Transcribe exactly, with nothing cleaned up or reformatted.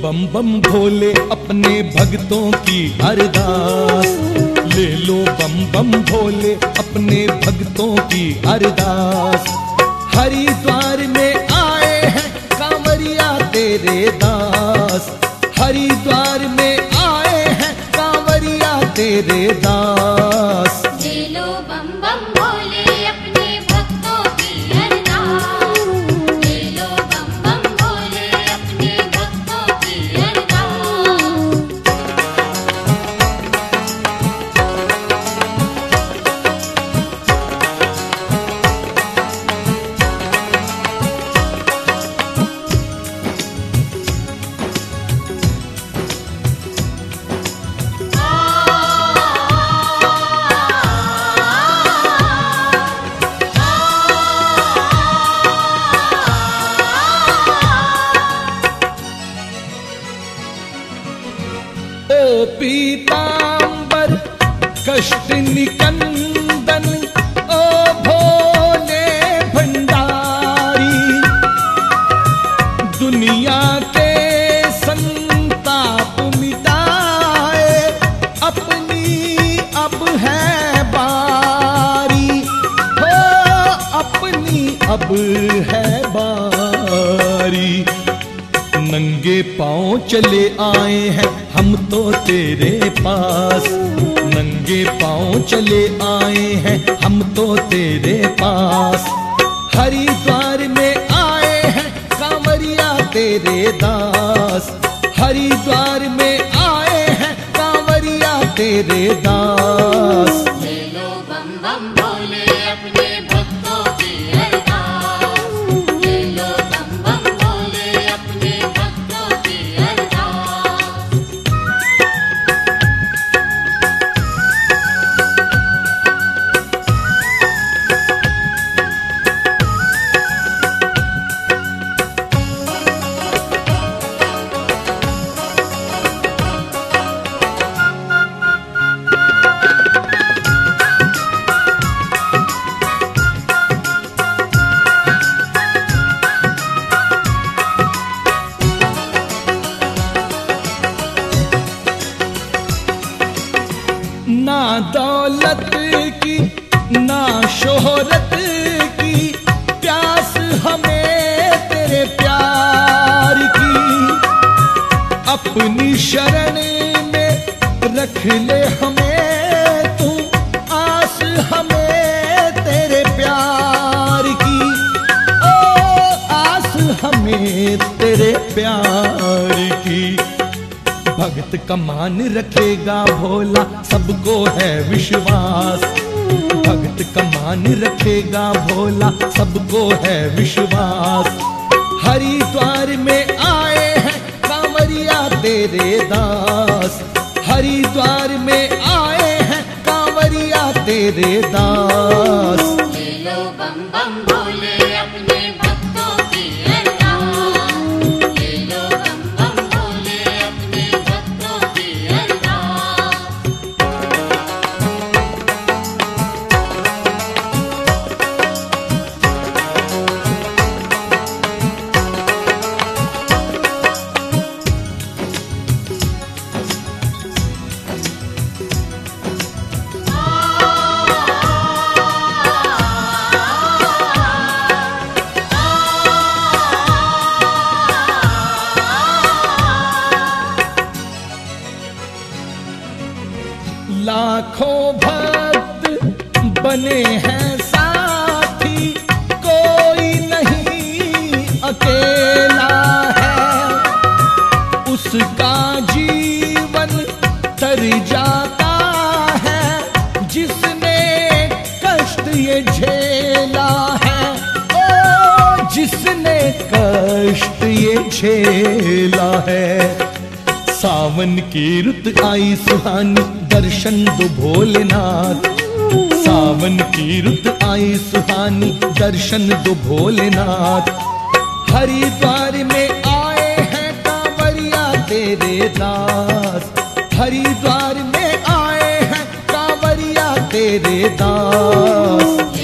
बम बम भोले अपने भक्तों की अरदास, ले लो बम बम भोले अपने भक्तों की अरदास। हरिद्वार में आए हैं कांवरिया तेरे दास, हरिद्वार में आए हैं कांवरिया तेरे दास। ले लो बम बम भोले अपने भक्तों की अरदास, ले लो बम बम भोले अपने भक्तों की अरदास। ओ पीतांबर कष्ट निकंदन, ओ भोले भंडारी, दुनिया के संताप मिटाए अपनी अब है बारी, हो अपनी अब है बारी। नंगे पांव चले आए हैं हम तो तेरे पास, नंगे पांव चले आए हैं हम तो तेरे पास। हरिद्वार में आए हैं कांवरिया तेरे दास, हरिद्वार में आए हैं कांवरिया तेरे दास। ले लो बम बम भोले अपने भक्तों की अरदास, ले लो बम बम भोले अपने भक्तों की अरदास। ना दौलत की ना शोहरत की प्यास हमें तेरे प्यार की, अपनी शरण में रख ले हमें तू, आस हमें तेरे प्यार की, ओ आस हमें तेरे प्यार की। भक्त का मान रखेगा भोला सबको है विश्वास, भक्त का मान रखेगा भोला सबको है विश्वास। हरिद्वार में आए हैं कांवरिया तेरे दास, हरिद्वार में आए हैं कांवरिया तेरे दास। ले लो बम बम भोले अपने भक्तों की अरदास, ले लो बम बम भोले अपने भक्तों की अरदास। लाखों भक्त बने हैं साथी, कोई नहीं अकेला है, उसका जीवन तर जाता है जिसने कष्ट ये झेला है, ओ जिसने कष्ट ये झेला है। सावन की रुत आई सुहानी दर्शन दो भोलेनाथ, सावन की रुत आई सुहानी दर्शन दो भोलेनाथ। हरिद्वार में आए हैं कांवरिया तेरे दास, हरिद्वार में आए हैं कांवरिया तेरे दास।